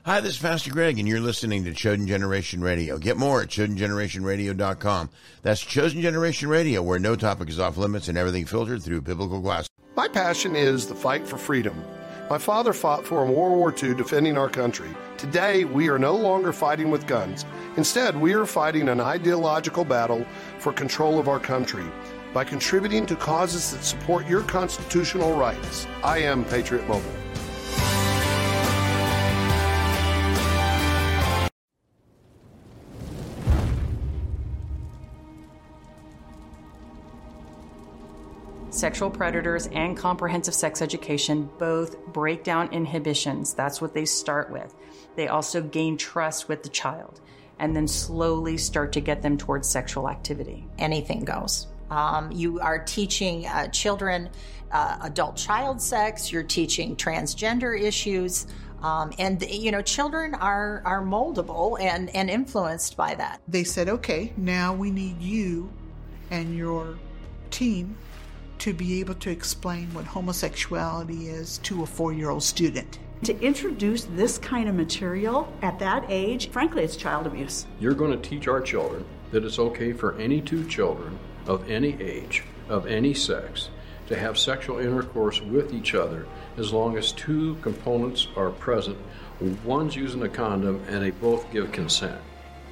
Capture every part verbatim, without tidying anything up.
Hi, this is Pastor Greg, and you're listening to Chosen Generation Radio. Get more at chosen generation radio dot com. That's Chosen Generation Radio, where no topic is off limits and everything filtered through biblical glass. My passion is the fight for freedom. My father fought for in World War Two, defending our country. Today, we are no longer fighting with guns. Instead, we are fighting an ideological battle for control of our country by contributing to causes that support your constitutional rights. I am Patriot Mobile. Sexual predators and comprehensive sex education both break down inhibitions. That's what they start with. They also gain trust with the child and then slowly start to get them towards sexual activity. Anything goes. Um, you are teaching uh, children uh, adult child sex. You're teaching transgender issues. Um, and, you know, children are, are moldable and, and influenced by that. They said, okay, now we need you and your team to be able to explain what homosexuality is to a four-year-old student. To introduce this kind of material at that age, frankly, it's child abuse. You're going to teach our children that it's okay for any two children of any age, of any sex, to have sexual intercourse with each other as long as two components are present. One's using a condom and they both give consent.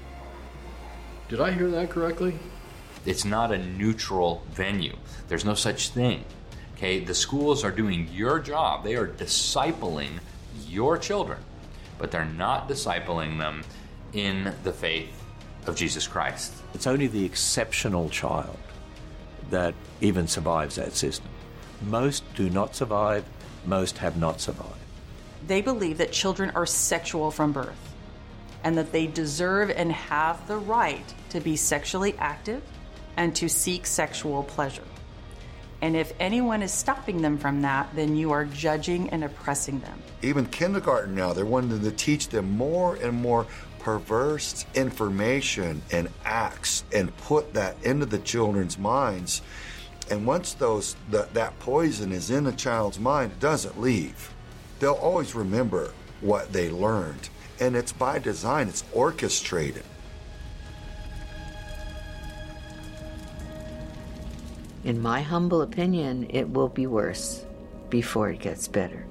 Did I hear that correctly? It's not a neutral venue. There's no such thing. Okay, the schools are doing your job. They are discipling your children, but they're not discipling them in the faith of Jesus Christ. It's only the exceptional child that even survives that system. Most do not survive. Most have not survived. They believe that children are sexual from birth and that they deserve and have the right to be sexually active and to seek sexual pleasure. And if anyone is stopping them from that, then you are judging and oppressing them. Even kindergarten now, they're wanting to teach them more and more perverse information and acts and put that into the children's minds. And once those that, that poison is in a child's mind, it doesn't leave. They'll always remember what they learned. And it's by design, it's orchestrated. In my humble opinion, it will be worse before it gets better.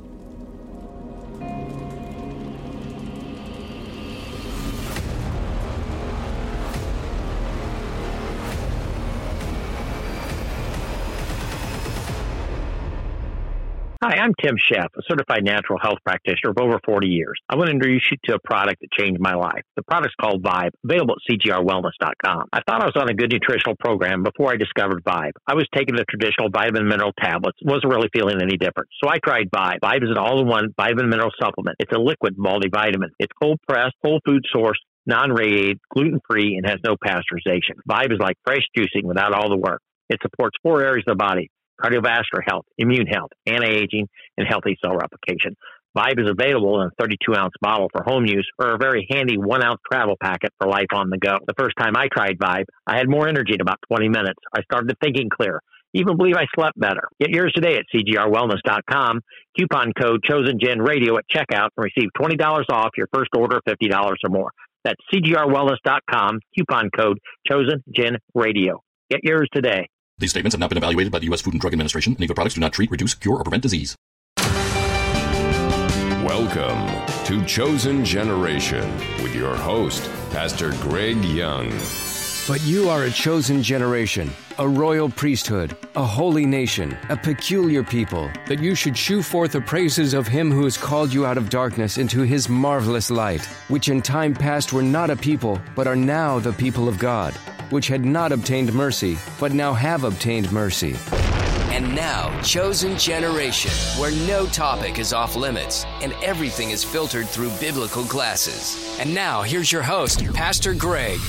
Hi, I'm Tim Sheff, a certified natural health practitioner of over forty years. I want to introduce you to a product that changed my life. The product's called Vibe, available at C G R wellness dot com. I thought I was on a good nutritional program before I discovered Vibe. I was taking the traditional vitamin mineral tablets, wasn't really feeling any different. So I tried Vibe. Vibe is an all-in-one vitamin mineral supplement. It's a liquid multivitamin. It's cold-pressed, whole food source, non-radiated, gluten-free, and has no pasteurization. Vibe is like fresh juicing without all the work. It supports four areas of the body: cardiovascular health, immune health, anti-aging, and healthy cell replication. Vibe is available in a thirty-two ounce bottle for home use or a very handy one ounce travel packet for life on the go. The first time I tried Vibe, I had more energy in about twenty minutes. I started thinking clear. Even believe I slept better. Get yours today at C G R wellness dot com. Coupon code ChosenGenRadio at checkout and receive twenty dollars off your first order of fifty dollars or more. That's C G R wellness dot com. Coupon code ChosenGenRadio. Get yours today. These statements have not been evaluated by the U S Food and Drug Administration, and either products do not treat, reduce, cure, or prevent disease. Welcome to Chosen Generation with your host, Pastor Greg Young. But you are a chosen generation, a royal priesthood, a holy nation, a peculiar people, that you should shew forth the praises of him who has called you out of darkness into his marvelous light, which in time past were not a people, but are now the people of God, which had not obtained mercy, but now have obtained mercy. And now, Chosen Generation, where no topic is off limits and everything is filtered through biblical glasses. And now, here's your host, Pastor Greg.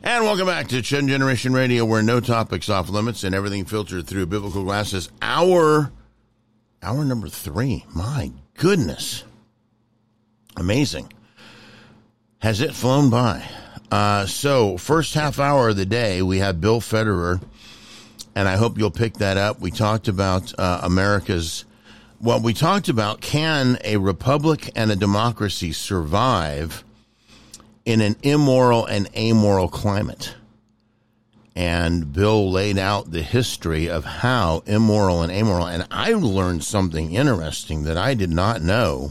And welcome back to Chosen Generation Radio, where no topic's off limits and everything filtered through biblical glasses. Hour, hour number three. My goodness. Amazing. Has it flown by? Uh, so, first half hour of the day, we had Bill Federer, and I hope you'll pick that up. We talked about uh, America's, well, we talked about, can a republic and a democracy survive in an immoral and amoral climate? And Bill laid out the history of how immoral and amoral, and I learned something interesting that I did not know,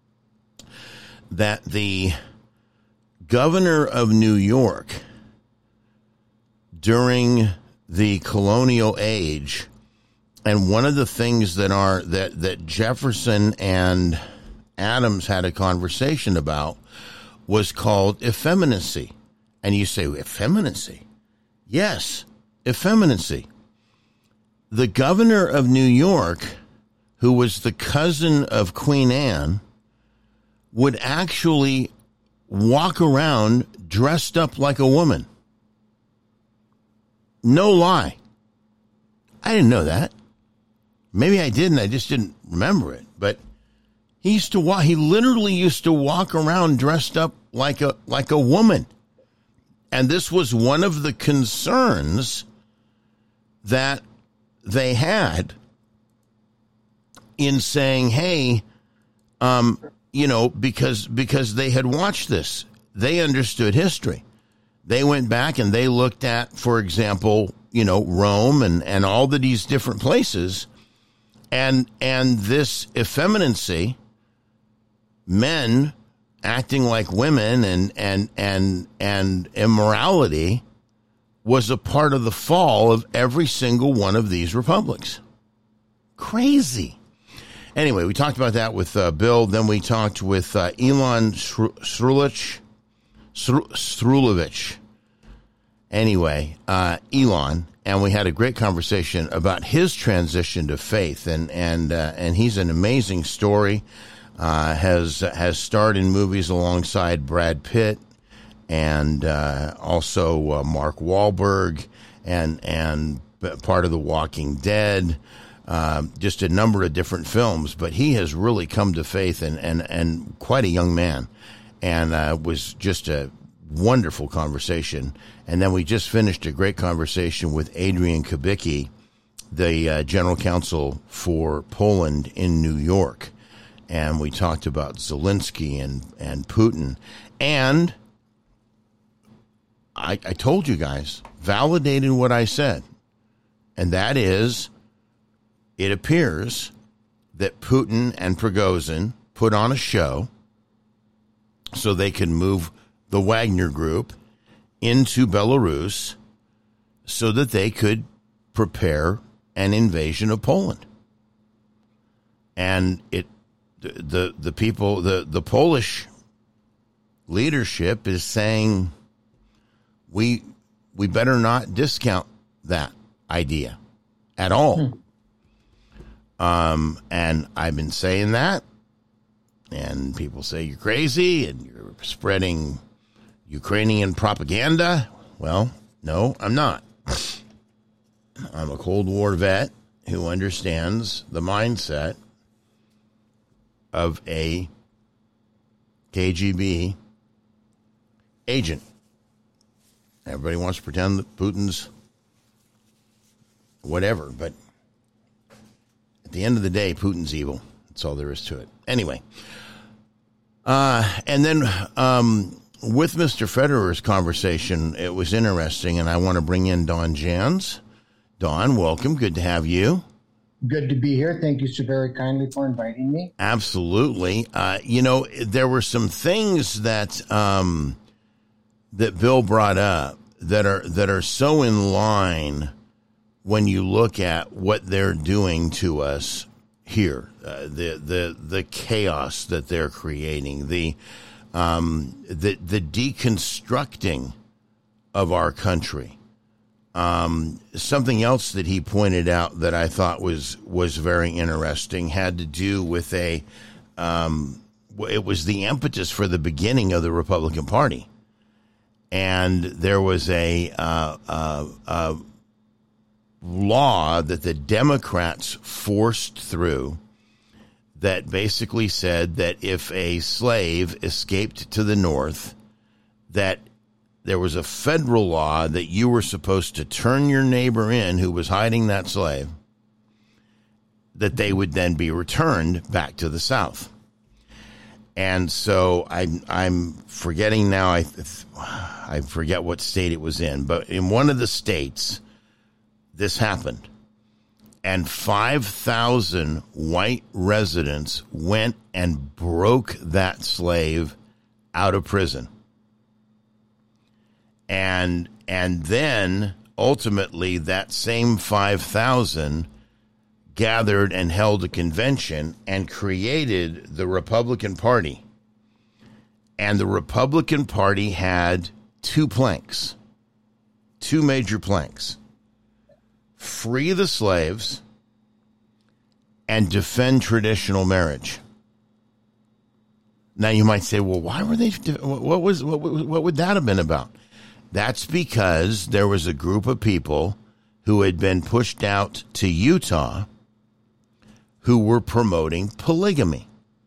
that the governor of New York during the colonial age, and one of the things that are that, that Jefferson and Adams had a conversation about was called effeminacy. And you say, effeminacy? Yes, effeminacy. The governor of New York, who was the cousin of Queen Anne, would actually walk around dressed up like a woman. No lie. I didn't know that. Maybe I did, and I just didn't remember it. But he used to walk, he literally used to walk around dressed up like a like a woman. And this was one of the concerns that they had in saying, hey, um, you know, because because they had watched this. They understood history. They went back and they looked at, for example, you know, Rome and, and all of these different places. And and this effeminacy, men acting like women, and and and and immorality was a part of the fall of every single one of these republics. Crazy. Anyway, we talked about that with uh, Bill. Then we talked with uh, Elon Srulich, Srulovich. Anyway, uh, Elon, and we had a great conversation about his transition to faith, and and uh, and he's an amazing story. Uh, has has starred in movies alongside Brad Pitt and uh, also uh, Mark Wahlberg and and part of The Walking Dead. Uh, just a number of different films, but he has really come to faith, and and, and quite a young man, and uh, was just a wonderful conversation. And then we just finished a great conversation with Adrian Kubicki, the uh, general counsel for Poland in New York. And we talked about Zelensky and, and Putin. And I, I told you guys, validated what I said. And that is, it appears that Putin and Prigozhin put on a show so they could move the Wagner Group into Belarus so that they could prepare an invasion of Poland. And it The the people, the, the Polish leadership is saying we we better not discount that idea at all. Hmm. Um, and I've been saying that, and people say you're crazy and you're spreading Ukrainian propaganda. Well, no, I'm not. I'm a Cold War vet who understands the mindset of a K G B agent. Everybody wants to pretend that Putin's whatever, but at the end of the day, Putin's evil. That's all there is to it. Anyway, uh, and then um, with Mister Federer's conversation, it was interesting, and I want to bring in Don Jans. Don, welcome. Good to have you. Good to be here. Thank you so very kindly for inviting me. Absolutely. Uh, you know, there were some things that um, that Bill brought up that are that are so in line when you look at what they're doing to us here, uh, the the the chaos that they're creating, the um, the the deconstructing of our country. Um, something else that he pointed out that I thought was was very interesting had to do with a um, it was the impetus for the beginning of the Republican Party. and there was a uh, uh, uh, law that the Democrats forced through that basically said that if a slave escaped to the North, that there was a federal law that you were supposed to turn your neighbor in who was hiding that slave, that they would then be returned back to the South. And so I'm I'm forgetting now. I I forget what state it was in, but in one of the states, this happened, and five thousand white residents went and broke that slave out of prison, and and then ultimately that same five thousand gathered and held a convention and created the Republican Party. And the Republican Party had two planks, two major planks: free the slaves and defend traditional marriage. Now you might say, well, why were they, what was, what, what would that have been about? That's because there was a group of people who had been pushed out to Utah who were promoting polygamy.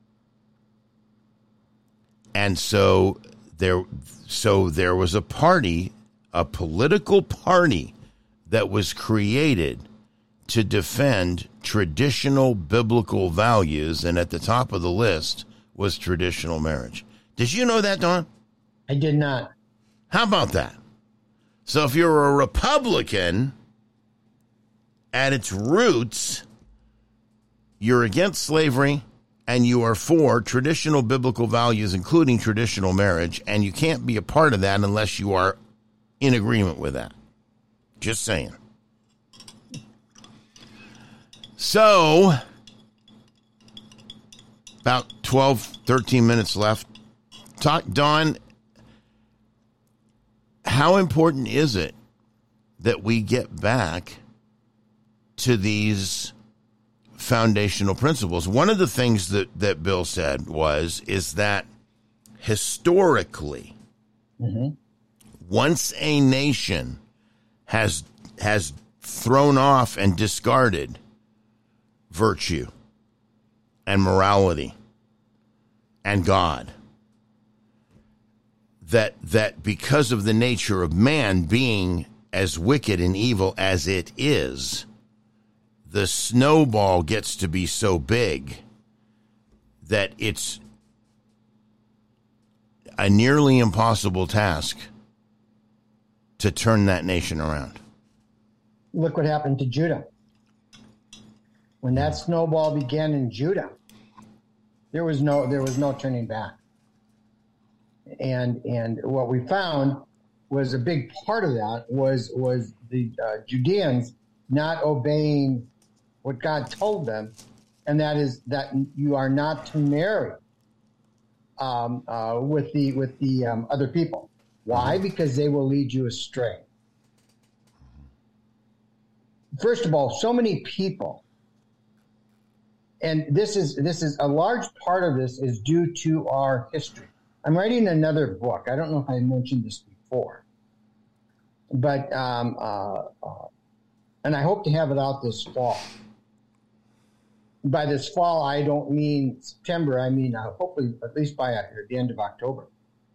And so there so there was a party, a political party that was created to defend traditional biblical values, and at the top of the list was traditional marriage. Did you know that, Don? I did not. How about that? So if you're a Republican at its roots, you're against slavery, and you are for traditional biblical values, including traditional marriage, and you can't be a part of that unless you are in agreement with that. Just saying. So, about twelve, thirteen minutes left. Talk, Don, how important is it that we get back to these foundational principles? One of the things that, that Bill said was, is that historically, mm-hmm. once a nation has, has thrown off and discarded virtue and morality and God, that, that because of the nature of man being as wicked and evil as it is, the snowball gets to be so big that it's a nearly impossible task to turn that nation around. Look what happened to Judah. When that snowball began in Judah, there was no there was no turning back. And and what we found was a big part of that was was the uh, Judeans not obeying what God told them, and that is that you are not to marry um, uh, with the with the um, other people. Why? Because they will lead you astray. First of all, so many people, and this is this is a large part of this is due to our history. I'm writing another book. I don't know if I mentioned this before, but um, uh, uh, and I hope to have it out this fall. By this fall, I don't mean September. I mean, uh, hopefully at least by uh, the end of October.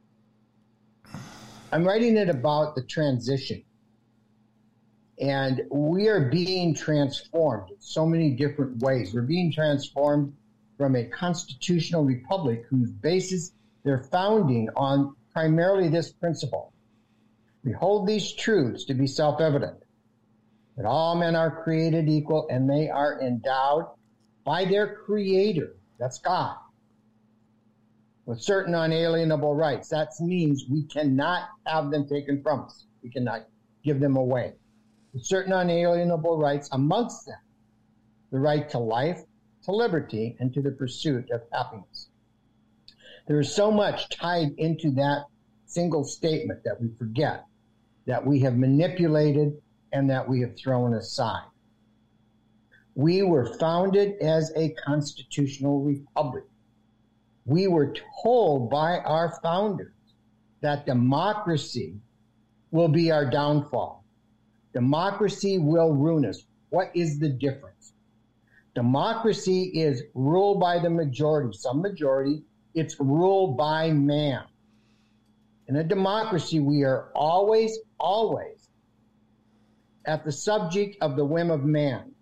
I'm writing it about the transition. And we are being transformed in so many different ways. We're being transformed from a constitutional republic whose bases their founding on primarily this principle. We hold these truths to be self-evident, that all men are created equal and they are endowed by their creator, that's God, with certain unalienable rights. That means we cannot have them taken from us. We cannot give them away. With certain unalienable rights, amongst them, the right to life, to liberty, and to the pursuit of happiness. There is so much tied into that single statement that we forget, that we have manipulated and that we have thrown aside. We were founded as a constitutional republic. We were told by our founders that democracy will be our downfall. Democracy will ruin us. What is the difference? Democracy is ruled by the majority, some majority. It's ruled by man. In a democracy, we are always, always at the subject of the whim of man.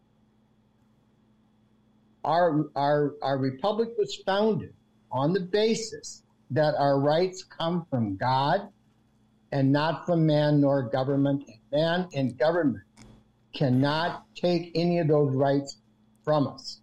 Our, our, our republic was founded on the basis that our rights come from God and not from man nor government. Man and government cannot take any of those rights from us.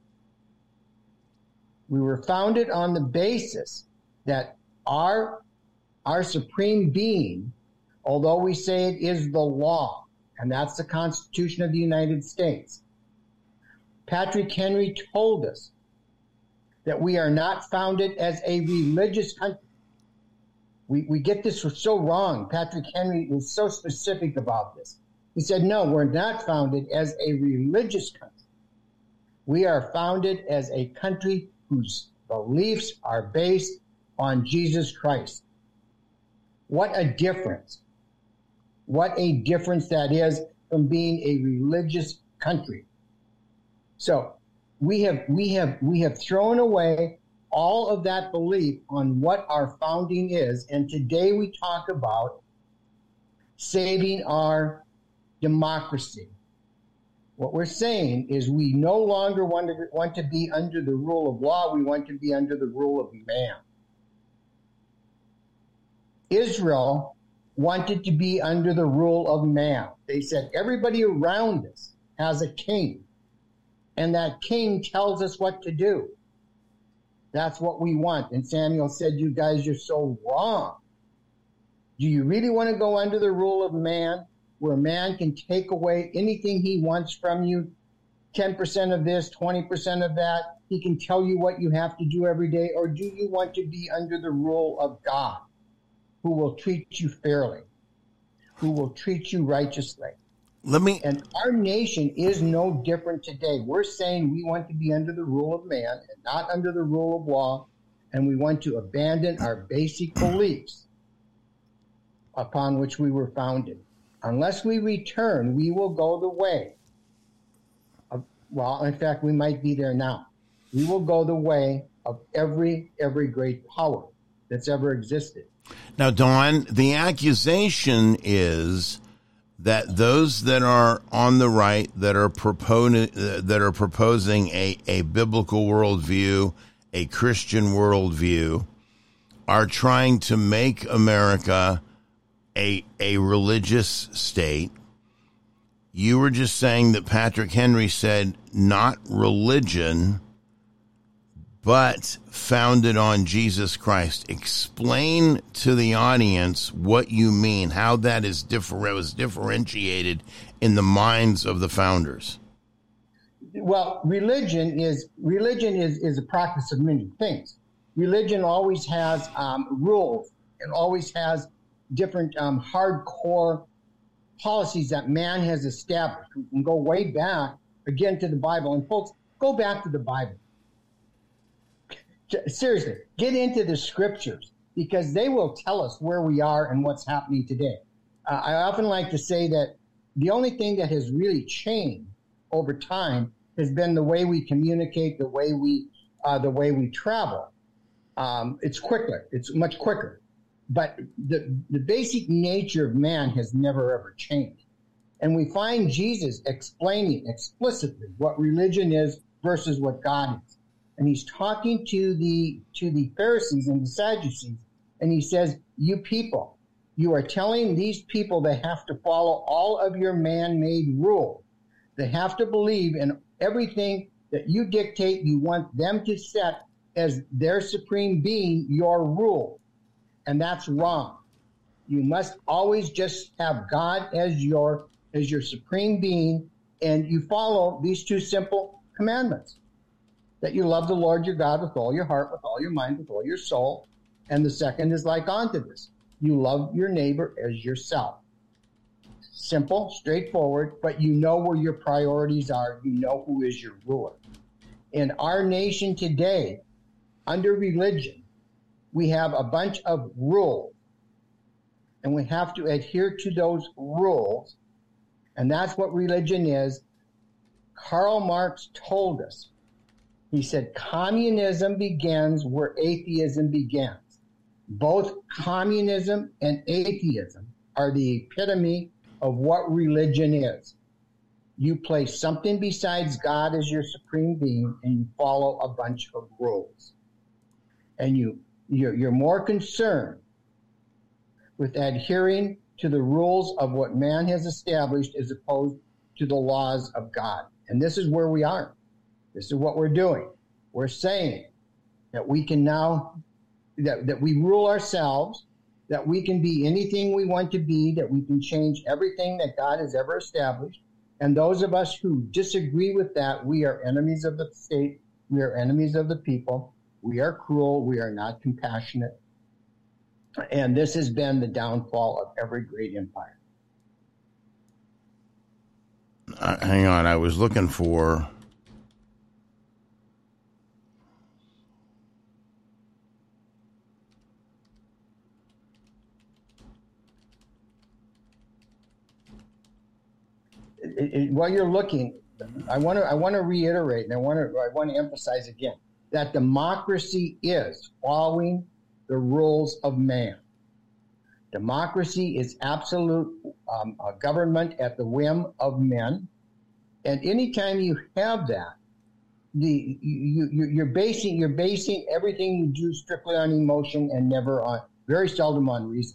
We were founded on the basis that our, our supreme being, although we say it is the law, and that's the Constitution of the United States, Patrick Henry told us that we are not founded as a religious country. We, we get this so wrong. Patrick Henry was so specific about this. He said, no, we're not founded as a religious country. We are founded as a country whose beliefs are based on Jesus Christ. What a difference. What a difference that is from being a religious country. So we have we have we have thrown away all of that belief on what our founding is, and today we talk about saving our democracy. What we're saying is we no longer want to, want to be under the rule of law, we want to be under the rule of man. Israel wanted to be under the rule of man. They said everybody around us has a king, and that king tells us what to do. That's what we want. And Samuel said, you guys are so wrong. Do you really want to go under the rule of man, where man can take away anything he wants from you, ten percent of this, twenty percent of that? He can tell you what you have to do every day. Or do you want to be under the rule of God, who will treat you fairly, who will treat you righteously? Let me. And our nation is no different today. We're saying we want to be under the rule of man and not under the rule of law, and we want to abandon our basic beliefs upon which we were founded. Unless we return, we will go the way of, well, in fact, we might be there now. We will go the way of every, every great power that's ever existed. Now, Don, the accusation is that those that are on the right, that are proponent, uh, that are proposing a, a biblical worldview, a Christian worldview, are trying to make America a a religious state. You were just saying that Patrick Henry said not religion, but founded on Jesus Christ. Explain to the audience what you mean, how that is different, was differentiated in the minds of the founders. Well, religion is religion is, is a practice of many things. Religion always has um, rules. It always has different um, hardcore policies that man has established. We can go way back, again, to the Bible. And folks, go back to the Bible. Seriously, get into the scriptures, because they will tell us where we are and what's happening today. Uh, I often like to say that the only thing that has really changed over time has been the way we communicate, the way we, uh, the way we travel. Um, it's quicker. It's much quicker. But the, the basic nature of man has never, ever changed. And we find Jesus explaining explicitly what religion is versus what God is. And he's talking to the to the Pharisees and the Sadducees, and he says, you people, you are telling these people they have to follow all of your man-made rules. They have to believe in everything that you dictate, you want them to set as their supreme being, your rule. And that's wrong. You must always just have God as your as your supreme being, and you follow these two simple commandments. That you love the Lord your God with all your heart, with all your mind, with all your soul. And the second is like unto this. You love your neighbor as yourself. Simple, straightforward, but you know where your priorities are. You know who is your ruler. In our nation today, under religion, we have a bunch of rules and we have to adhere to those rules. And that's what religion is. Karl Marx told us. He said, communism begins where atheism begins. Both communism and atheism are the epitome of what religion is. You place something besides God as your supreme being, and you follow a bunch of rules. And you, you're, you're more concerned with adhering to the rules of what man has established as opposed to the laws of God. And this is where we are. This is what we're doing. We're saying that we can now, that, that we rule ourselves, that we can be anything we want to be, that we can change everything that God has ever established. And those of us who disagree with that, we are enemies of the state. We are enemies of the people. We are cruel. We are not compassionate. And this has been the downfall of every great empire. Uh, hang on, I was looking for... It, it, while you're looking, I want to I want to reiterate, and I want to I want to emphasize again that democracy is following the rules of man. Democracy is absolute um, a government at the whim of men, and anytime you have that, the you, you you're basing you're basing everything you do strictly on emotion and never on very seldom on reason.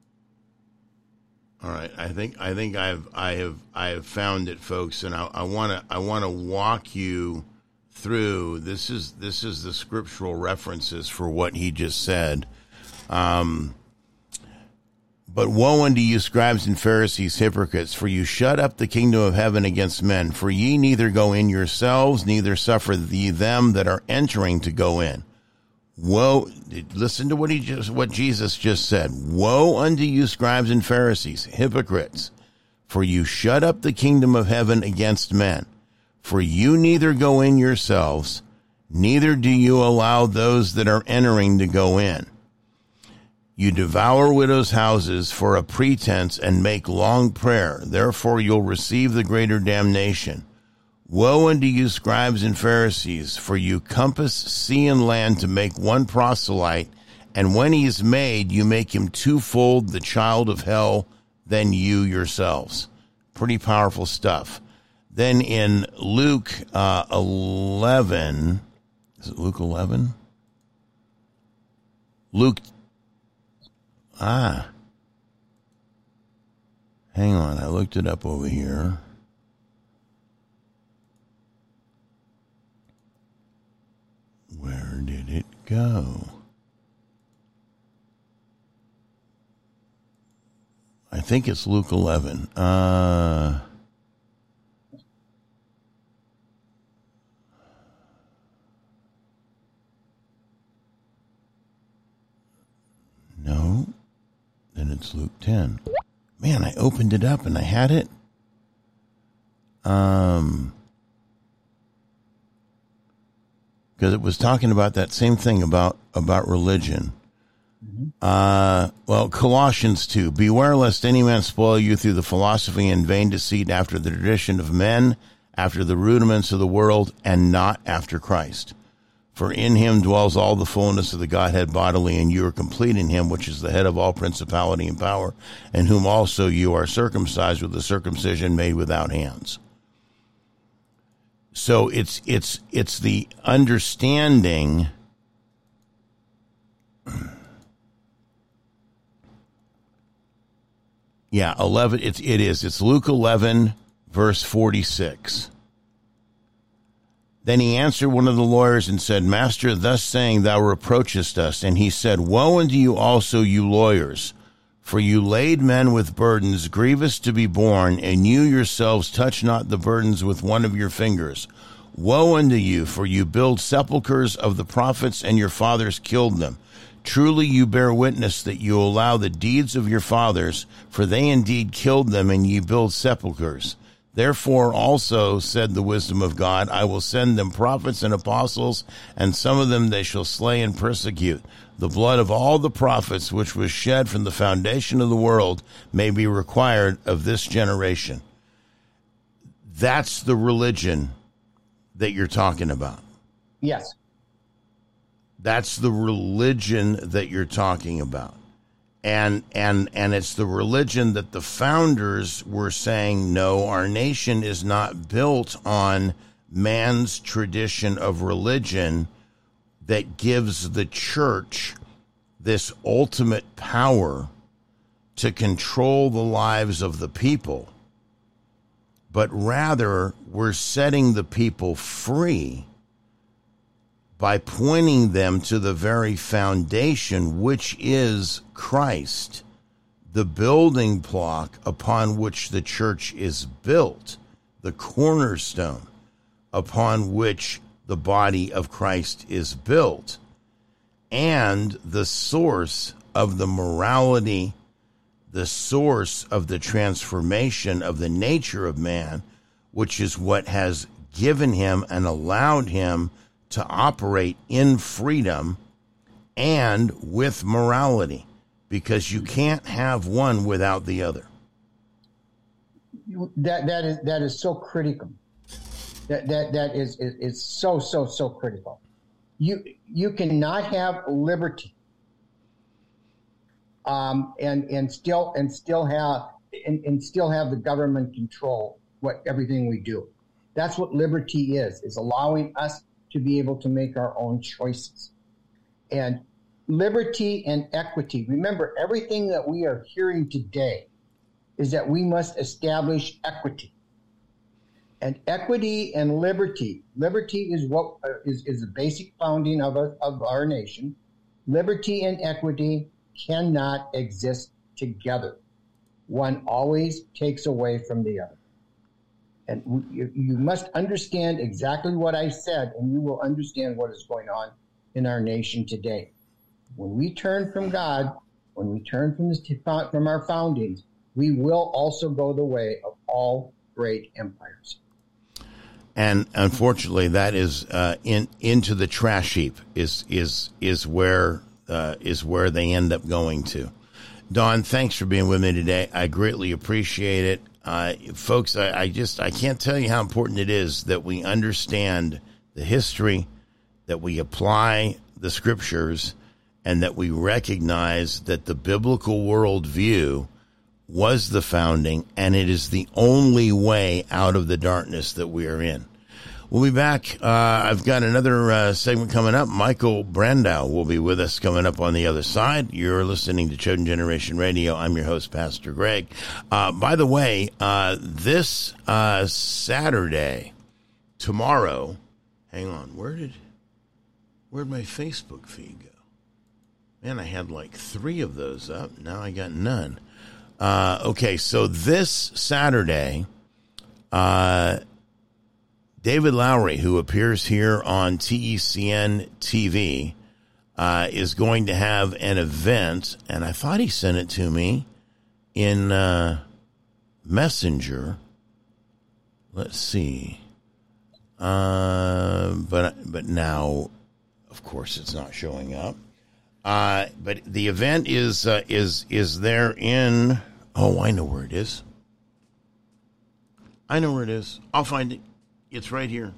All right, I think I think I've I have I have found it, folks, and I want to I want to walk you through. This is this is the scriptural references for what he just said. Um, but woe unto you, scribes and Pharisees, hypocrites! For you shut up the kingdom of heaven against men. For ye neither go in yourselves, neither suffer ye them that are entering to go in. Woe, listen to what he just, what Jesus just said. Woe unto you, scribes and Pharisees, hypocrites, for you shut up the kingdom of heaven against men. For you neither go in yourselves, neither do you allow those that are entering to go in. You devour widows' houses for a pretense and make long prayer. Therefore you'll receive the greater damnation. Woe unto you, scribes and Pharisees, for you compass sea and land to make one proselyte, and when he is made, you make him twofold the child of hell than you yourselves. Pretty powerful stuff. Then in Luke uh, eleven, is it Luke eleven? Luke, ah, hang on, I looked it up over here. Where did it go? I think it's Luke eleven. Uh, no. Then it's Luke ten. Man, I opened it up and I had it. Um... Because it was talking about that same thing about, about religion. Mm-hmm. Uh, well, Colossians two, beware lest any man spoil you through the philosophy and vain deceit after the tradition of men, after the rudiments of the world, and not after Christ. For in him dwells all the fullness of the Godhead bodily, and you are complete in him, which is the head of all principality and power, in whom also you are circumcised with the circumcision made without hands. So it's it's it's the understanding yeah, eleven it's it is. It's Luke eleven verse forty-six. Then he answered one of the lawyers and said, Master, thus saying thou reproachest us. And he said, Woe unto you also, you lawyers, for you laid men with burdens grievous to be borne, and you yourselves touch not the burdens with one of your fingers. Woe unto you, for you build sepulchres of the prophets, and your fathers killed them. Truly you bear witness that you allow the deeds of your fathers, for they indeed killed them, and ye build sepulchres. Therefore also said the wisdom of God, I will send them prophets and apostles, and some of them they shall slay and persecute. The blood of all the prophets which was shed from the foundation of the world may be required of this generation. That's the religion that you're talking about. Yes. That's the religion that you're talking about. And and and it's the religion that the founders were saying, no, our nation is not built on man's tradition of religion that gives the church this ultimate power to control the lives of the people. But rather, we're setting the people free by pointing them to the very foundation, which is Christ, the building block upon which the church is built, the cornerstone upon which the body of Christ is built, and the source of the morality, the source of the transformation of the nature of man, which is what has given him and allowed him to operate in freedom and with morality, because you can't have one without the other. That that is that is so critical. That that that is is, is so so so critical. You you cannot have liberty, um, and and still and still have and, and still have the government control what everything we do. That's what liberty is: is allowing us to be able to make our own choices. And liberty and equity. Remember, everything that we are hearing today is that we must establish equity. And equity and liberty. Liberty is what uh, is, is the basic founding of, a, of our nation. Liberty and equity cannot exist together. One always takes away from the other. And you, you must understand exactly what I said, and you will understand what is going on in our nation today. When we turn from God, when we turn from, this, from our foundings, we will also go the way of all great empires. And unfortunately, that is uh, in into the trash heap is is is where uh, is where they end up going to. Dawn, thanks for being with me today. I greatly appreciate it. Uh, folks, I, I just I can't tell you how important it is that we understand the history, that we apply the scriptures, and that we recognize that the biblical worldview was the founding, and it is the only way out of the darkness that we are in. We'll be back. Uh, I've got another uh, segment coming up. Michael Brandow will be with us coming up on the other side. You're listening to Chosen Generation Radio. I'm your host, Pastor Greg. Uh, by the way, uh, this uh, Saturday, tomorrow, hang on, where did where'd my Facebook feed go? Man, I had like three of those up. Now I got none. Uh, okay, so this Saturday, uh, David Lowry, who appears here on T E C N T V, uh, is going to have an event, and I thought he sent it to me in uh, Messenger. Let's see. Uh, but but now, of course, it's not showing up. Uh, but the event is uh, is is there in. Oh, I know where it is. I know where it is. I'll find it. It's right here.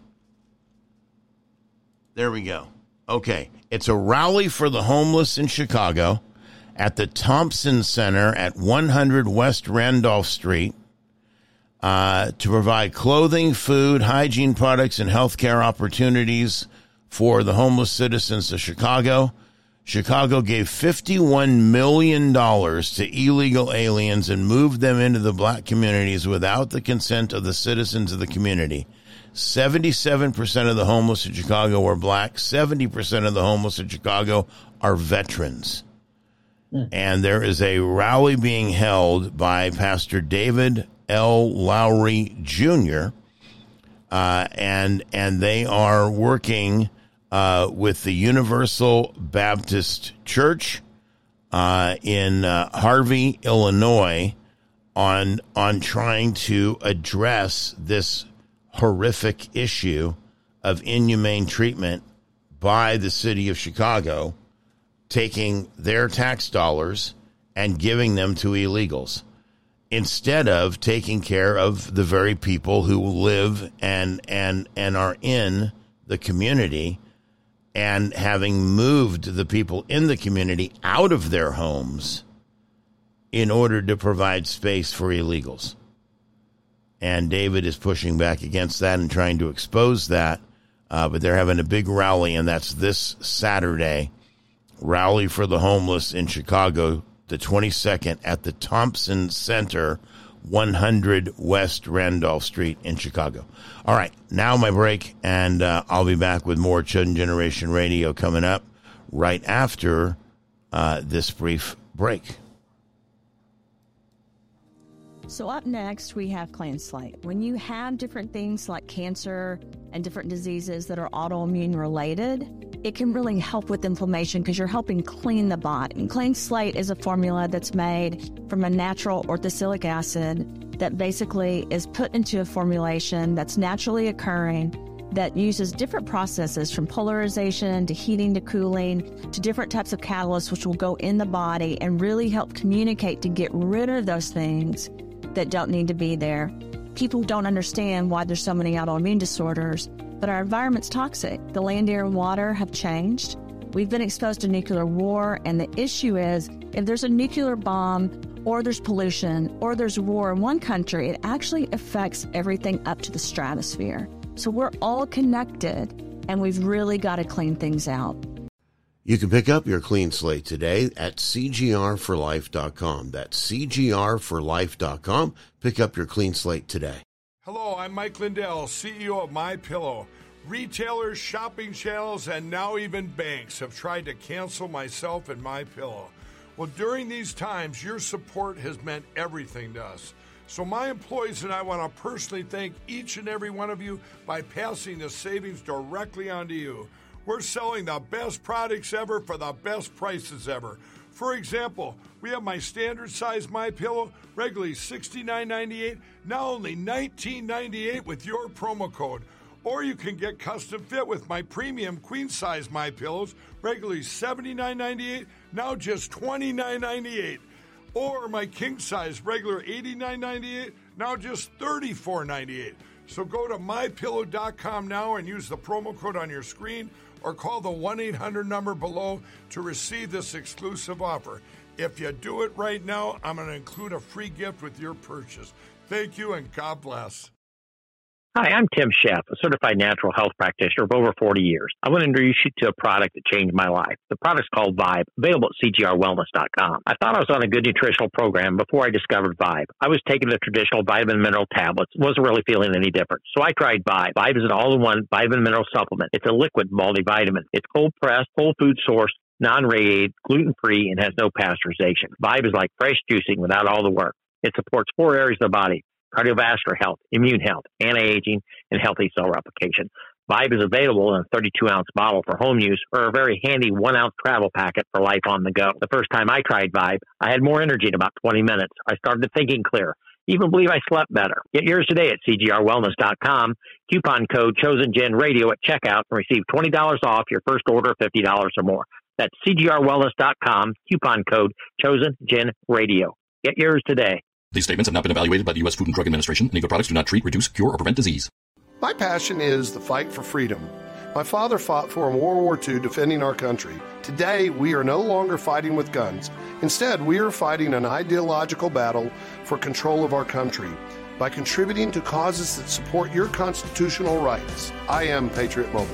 There we go. Okay. It's a rally for the homeless in Chicago at the Thompson Center at one hundred West Randolph Street uh, to provide clothing, food, hygiene products, and healthcare opportunities for the homeless citizens of Chicago. Chicago gave fifty-one million dollars to illegal aliens and moved them into the black communities without the consent of the citizens of the community. seventy-seven percent of the homeless in Chicago are black. seventy percent of the homeless in Chicago are veterans. Mm. And there is a rally being held by Pastor David L. Lowry Junior Uh, and, and they are working uh, with the Universal Baptist Church uh, in uh, Harvey, Illinois, on on trying to address this horrific issue of inhumane treatment by the city of Chicago, taking their tax dollars and giving them to illegals, instead of taking care of the very people who live and and and are in the community, and having moved the people in the community out of their homes in order to provide space for illegals. And David is pushing back against that and trying to expose that, uh, but they're having a big rally, and that's this Saturday, Rally for the Homeless in Chicago, the twenty-second at the Thompson Center, one hundred West Randolph Street in Chicago. All right, now my break, and uh, I'll be back with more Chosen Generation Radio coming up right after uh, this brief break. So up next, we have Clean Slate. When you have different things like cancer and different diseases that are autoimmune related, it can really help with inflammation because you're helping clean the body. And Clean Slate is a formula that's made from a natural orthosilic acid that basically is put into a formulation that's naturally occurring that uses different processes from polarization to heating to cooling to different types of catalysts which will go in the body and really help communicate to get rid of those things that don't need to be there. People don't understand why there's so many autoimmune disorders, but our environment's toxic. The land, air, and water have changed. We've been exposed to nuclear war, and the issue is if there's a nuclear bomb or there's pollution or there's war in one country, it actually affects everything up to the stratosphere. So we're all connected, and we've really got to clean things out. You can pick up your Clean Slate today at C G R for life dot com. That's C G R for life dot com. Pick up your Clean Slate today. Hello, I'm Mike Lindell, C E O of MyPillow. Retailers, shopping channels, and now even banks have tried to cancel myself and MyPillow. Well, during these times, your support has meant everything to us. So my employees and I want to personally thank each and every one of you by passing the savings directly on to you. We're selling the best products ever for the best prices ever. For example, we have my standard size MyPillow, regularly sixty-nine ninety-eight, now only nineteen ninety-eight with your promo code. Or you can get custom fit with my premium queen size MyPillows, regularly seventy-nine ninety-eight, now just twenty-nine ninety-eight. Or my king size, regular eighty-nine ninety-eight, now just thirty-four ninety-eight. So go to my pillow dot com now and use the promo code on your screen, or call the one eight hundred number below to receive this exclusive offer. If you do it right now, I'm going to include a free gift with your purchase. Thank you, and God bless. Hi, I'm Tim Sheff, a certified natural health practitioner of over forty years. I want to introduce you to a product that changed my life. The product's called Vibe, available at C G R wellness dot com. I thought I was on a good nutritional program before I discovered Vibe. I was taking the traditional vitamin mineral tablets, wasn't really feeling any different. So I tried Vibe. Vibe is an all-in-one vitamin mineral supplement. It's a liquid multivitamin. It's cold-pressed, whole food sourced, non-radiated, gluten-free, and has no pasteurization. Vibe is like fresh juicing without all the work. It supports four areas of the body: cardiovascular health, immune health, anti-aging, and healthy cell replication. Vibe is available in a thirty-two ounce bottle for home use or a very handy one ounce travel packet for life on the go. The first time I tried Vibe, I had more energy in about twenty minutes. I started thinking clear. Even believe I slept better. Get yours today at C G R wellness dot com. Coupon code ChosenGenRadio at checkout and receive twenty dollars off your first order of fifty dollars or more. That's C G R wellness dot com. Coupon code ChosenGenRadio. Get yours today. These statements have not been evaluated by the U S Food and Drug Administration. Any of the products do not treat, reduce, cure, or prevent disease. My passion is the fight for freedom. My father fought for in World War Two defending our country. Today, we are no longer fighting with guns. Instead, we are fighting an ideological battle for control of our country by contributing to causes that support your constitutional rights. I am Patriot Mobile.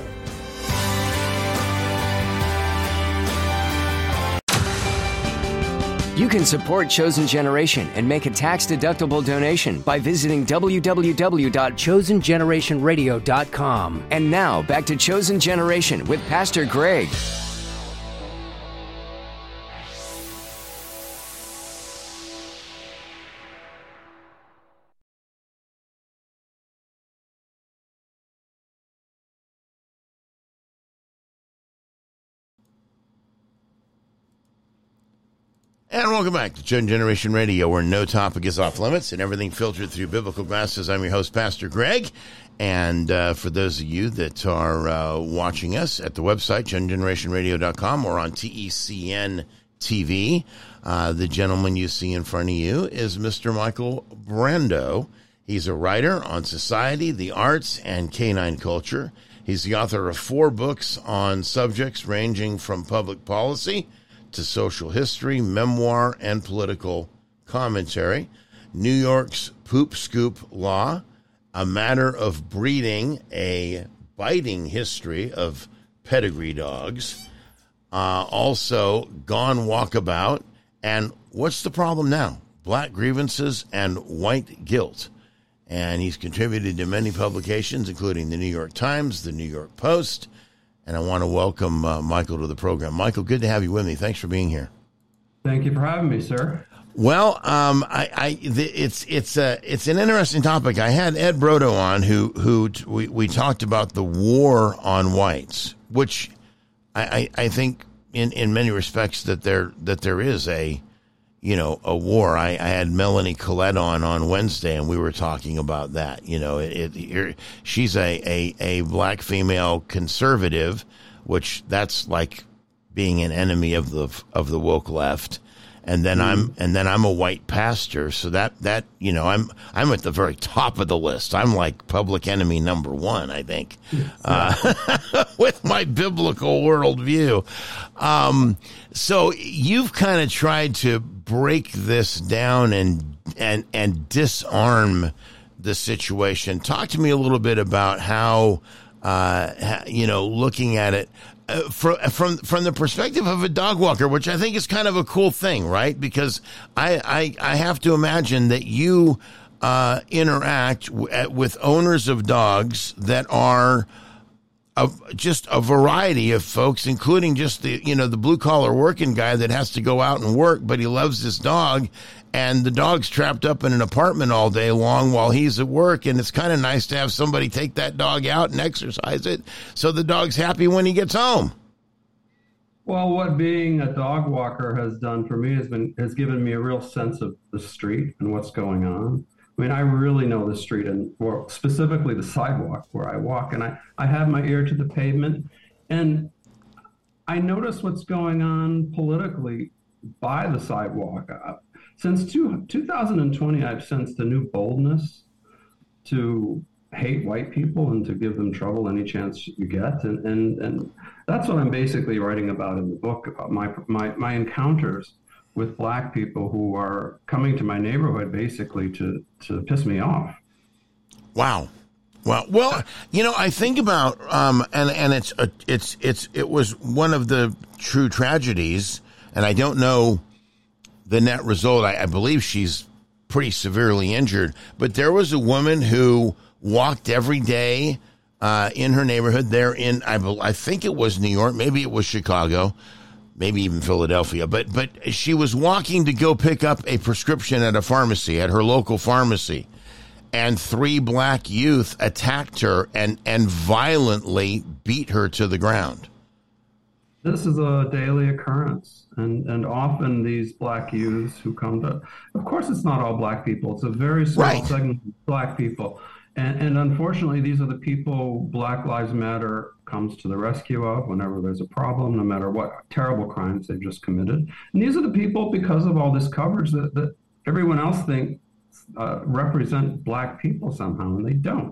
You can support Chosen Generation and make a tax-deductible donation by visiting w w w dot chosen generation radio dot com. And now, back to Chosen Generation with Pastor Greg. And welcome back to Chosen Generation Radio, where no topic is off limits and everything filtered through biblical glasses. I'm your host, Pastor Greg. And uh, for those of you that are uh, watching us at the website, chosen generation radio dot com, or on T E C N T V, uh, the gentleman you see in front of you is Mister Michael Brando. He's a writer on society, the arts, and canine culture. He's the author of four books on subjects ranging from public policy to social history, memoir, and political commentary. New York's Poop Scoop Law, A Matter of Breeding, a biting history of pedigree dogs. Uh, also, Gone Walkabout, and What's the Problem Now? Black Grievances and White Guilt. And he's contributed to many publications, including the New York Times, the New York Post. And I want to welcome uh, Michael to the program. Michael, good to have you with me. Thanks for being here. Thank you for having me, sir. Well, um, I, I, the, it's it's a it's an interesting topic. I had Ed Brodo on, who who t- we we talked about the war on whites, which I, I, I think in, in many respects that there that there is a you know a war. I, I had Melanie Collette on on Wednesday, and we were talking about that. You know, it, it she's a, a a black female conservative, which that's like being an enemy of the of the woke left. And then I'm and then I'm a white pastor, so that, that you know I'm I'm at the very top of the list. I'm like public enemy number one, I think, uh, with my biblical worldview. Um, so you've kind of tried to break this down and and and disarm the situation. Talk to me a little bit about how uh, you know looking at it. Uh, from from from the perspective of a dog walker, which I think is kind of a cool thing, right? Because I I, I have to imagine that you uh, interact w- with owners of dogs that are a, just a variety of folks, including just the you know the blue collar working guy that has to go out and work, but he loves this dog, and the dog's trapped up in an apartment all day long while he's at work, and it's kind of nice to have somebody take that dog out and exercise it so the dog's happy when he gets home. Well, what being a dog walker has done for me has been has given me a real sense of the street and what's going on. I mean, I really know the street and or specifically the sidewalk where I walk, and I, I have my ear to the pavement, and I notice what's going on politically by the sidewalk. Since two, two thousand twenty, I've sensed a new boldness to hate white people and to give them trouble any chance you get. And, and, and that's what I'm basically writing about in the book, about my, my, my encounters with black people who are coming to my neighborhood basically to, to piss me off. Wow. Well, well, you know, I think about, um, and, and it's, a, it's, it's, it was one of the true tragedies, and I don't know the net result. I, I believe she's pretty severely injured, but there was a woman who walked every day uh, in her neighborhood there in, I, I think it was New York, maybe it was Chicago, maybe even Philadelphia, but, but she was walking to go pick up a prescription at a pharmacy, at her local pharmacy, and three black youth attacked her and, and violently beat her to the ground. This is a daily occurrence. And and often these black youths who come to, of course, it's not all black people. It's a very small right. segment of black people. And, and unfortunately, these are the people Black Lives Matter comes to the rescue of whenever there's a problem, no matter what terrible crimes they've just committed. And these are the people, because of all this coverage, that, that everyone else thinks uh, represent black people somehow, and they don't.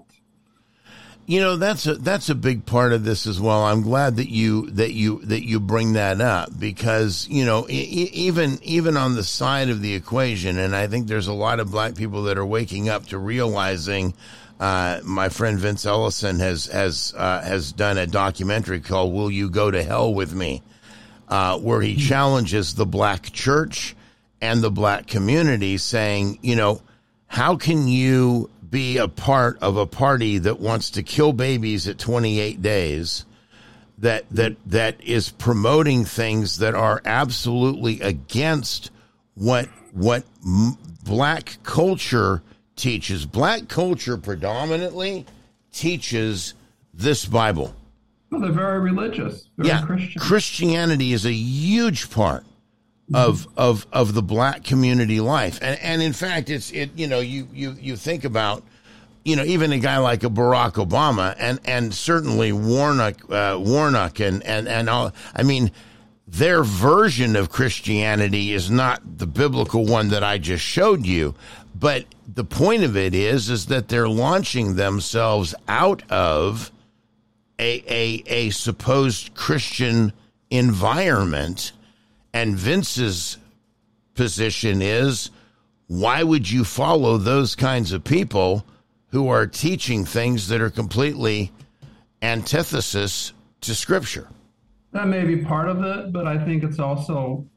You know, that's a that's a big part of this as well. I'm glad that you that you that you bring that up, because, you know, e- even even on the side of the equation, and I think there's a lot of black people that are waking up to realizing. Uh, my friend Vince Ellison has has uh, has done a documentary called "Will You Go to Hell with Me," uh, where he challenges the black church and the black community, saying, you know, how can you be a part of a party that wants to kill babies at twenty-eight days, that that that is promoting things that are absolutely against what what m- black culture teaches. Black culture predominantly teaches this Bible. Well, they're very religious, very yeah, Christian. Christianity is a huge part of of of the black community life. And and in fact, it's it you know you you you think about, you know, even a guy like a Barack Obama and and certainly Warnock uh, Warnock and and and all. I mean, their version of Christianity is not the biblical one that I just showed you, but the point of it is is that they're launching themselves out of a a a supposed Christian environment. And Vince's position is, why would you follow those kinds of people who are teaching things that are completely antithesis to Scripture? That may be part of it, but I think it's also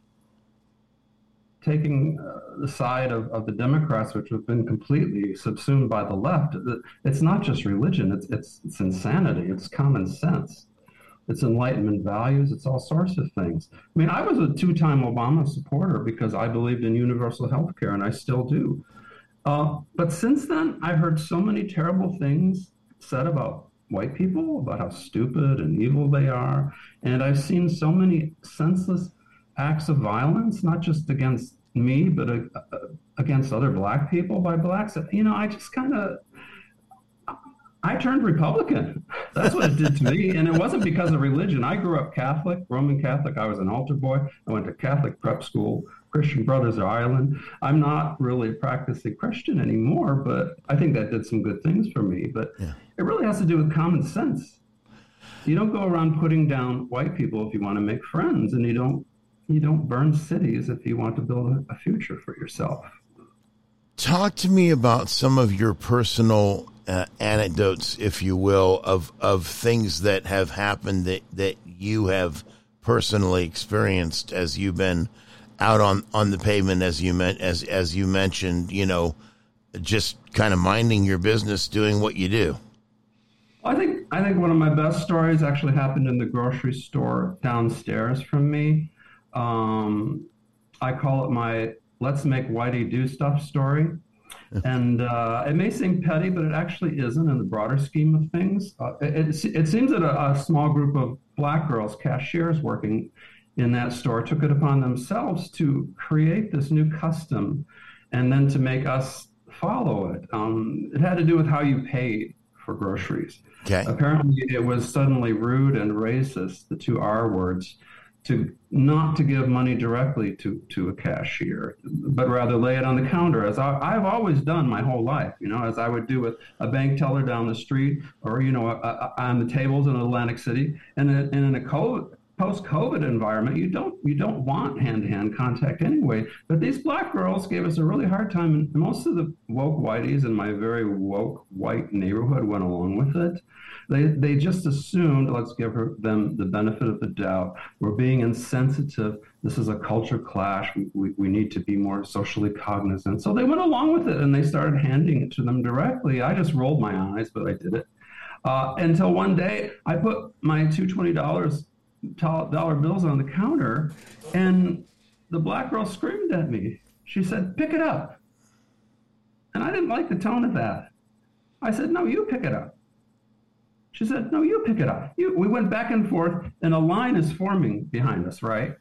taking uh, the side of, of the Democrats, which have been completely subsumed by the left. It's not just religion, it's, it's, it's insanity, it's common sense. It's Enlightenment values. It's all sorts of things. I mean, I was a two-time Obama supporter because I believed in universal health care, and I still do. Uh, but since then, I've heard so many terrible things said about white people, about how stupid and evil they are. And I've seen so many senseless acts of violence, not just against me, but uh, against other black people by blacks. You know, I just kind of... I turned Republican. That's what it did to me. And it wasn't because of religion. I grew up Catholic, Roman Catholic. I was an altar boy. I went to Catholic prep school, Christian Brothers of Ireland. I'm not really a practicing Christian anymore, but I think that did some good things for me. But yeah. It really has to do with common sense. You don't go around putting down white people if you want to make friends, and you don't you don't burn cities if you want to build a, a future for yourself. Talk to me about some of your personal Uh, anecdotes, if you will, of of things that have happened that, that you have personally experienced as you've been out on, on the pavement, as you meant as as you mentioned, you know, just kind of minding your business, doing what you do. I think I think one of my best stories actually happened in the grocery store downstairs from me. Um, I call it my "Let's Make Whitey Do Stuff" story. And uh, it may seem petty, but it actually isn't in the broader scheme of things. Uh, it, it, it seems that a, a small group of black girls, cashiers working in that store, took it upon themselves to create this new custom and then to make us follow it. Um, it had to do with how you paid for groceries. Okay. Apparently, it was suddenly rude and racist, the two R words, to not to give money directly to, to a cashier, but rather lay it on the counter, as I, I've always done my whole life, you know, as I would do with a bank teller down the street, or, you know, a, a, on the tables in Atlantic City. And in, and in a COVID, post-COVID environment, you don't you don't want hand-to-hand contact anyway. But these black girls gave us a really hard time, and most of the woke whiteys in my very woke white neighborhood went along with it. They they just assumed, let's give her, them the benefit of the doubt. We're being insensitive. This is a culture clash. We, we, we need to be more socially cognizant. So they went along with it, and they started handing it to them directly. I just rolled my eyes, but I did it. Uh, until one day, I put my two twenty dollars dollar bills on the counter, and the black girl screamed at me. She said, "Pick it up." And I didn't like the tone of that. I said, "No, you pick it up." She said, "No, you pick it up." You, we went back and forth, and a line is forming behind us, right?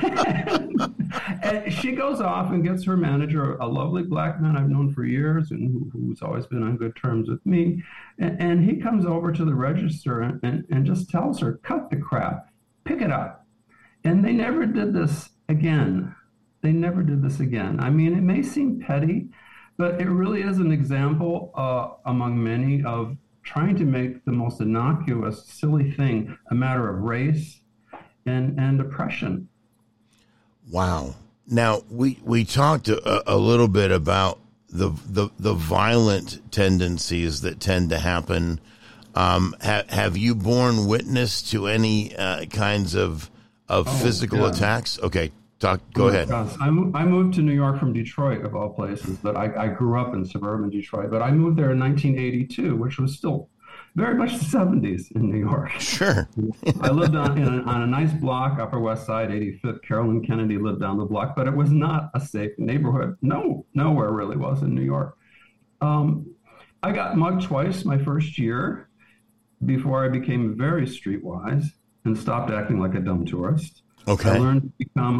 And she goes off and gets her manager, a lovely black man I've known for years and who, who's always been on good terms with me. And, and he comes over to the register and, and, and just tells her, "Cut the crap, pick it up." And they never did this again. They never did this again. I mean, it may seem petty, but it really is an example uh, among many of trying to make the most innocuous, silly thing a matter of race and, and oppression. Wow. Now, we, we talked a, a little bit about the, the, the violent tendencies that tend to happen. Um, ha, have you borne witness to any uh, kinds of of oh, physical yeah. attacks? Okay, talk. Go oh, ahead. Gosh. I, mo- I moved to New York from Detroit, of all places, but I, I grew up in suburban Detroit. But I moved there in nineteen eighty-two, which was still very much the seventies in New York. Sure. I lived on, in a, on a nice block, Upper West Side, eighty-fifth. Carolyn Kennedy lived down the block, but it was not a safe neighborhood. No, nowhere really was in New York. Um, I got mugged twice my first year before I became very streetwise and stopped acting like a dumb tourist. Okay. I learned to become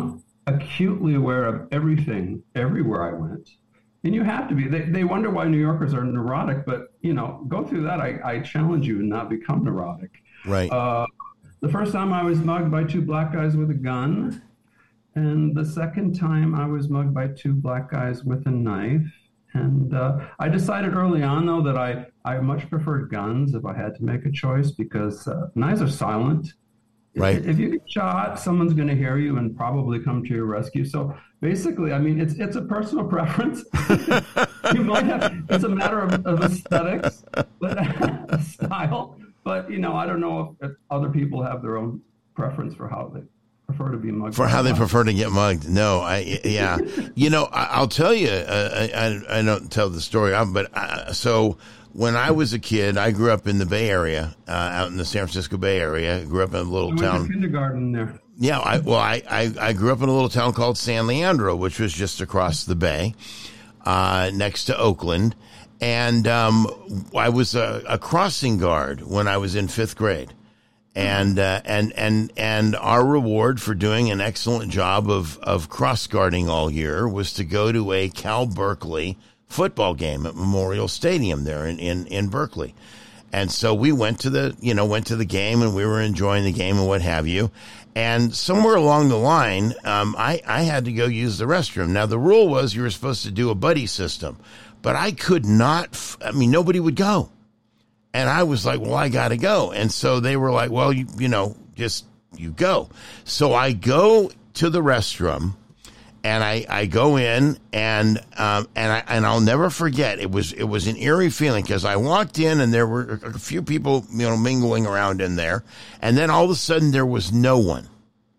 acutely aware of everything everywhere I went. And you have to be. They, they wonder why New Yorkers are neurotic, but, you know, go through that. I, I challenge you to not become neurotic. Right. Uh, the first time I was mugged by two black guys with a gun. And the second time I was mugged by two black guys with a knife. And uh, I decided early on, though, that I, I much preferred guns if I had to make a choice, because uh, knives are silent. Right. If you get shot, someone's going to hear you and probably come to your rescue. So basically, I mean, it's it's a personal preference. You might have, it's a matter of, of aesthetics, but style. But, you know, I don't know if, if other people have their own preference for how they prefer to be mugged. For how they prefer to get mugged. No, I, yeah. You know, I, I'll tell you, uh, I, I don't tell the story, but uh, so when I was a kid, I grew up in the Bay Area, uh, out in the San Francisco Bay Area. I grew up in a little I went town. to kindergarten there. Yeah, I, well, I, I, I grew up in a little town called San Leandro, which was just across the bay, uh, next to Oakland. And um, I was a, a crossing guard when I was in fifth grade. And uh, and and and our reward for doing an excellent job of, of cross guarding all year was to go to a Cal Berkeley football game at Memorial Stadium there in, in, in Berkeley. And so we went to the you know went to the game, and we were enjoying the game and what have you. And somewhere along the line, um, I I had to go use the restroom. Now the rule was you were supposed to do a buddy system, but I could not. F- I mean, nobody would go. And I was like, well, I got to go. And so they were like, well, you, you know, just you go. So I go to the restroom, and I, I go in, and um, and I and I'll never forget. It was it was an eerie feeling, because I walked in, and there were a few people, you know, mingling around in there, and then all of a sudden there was no one.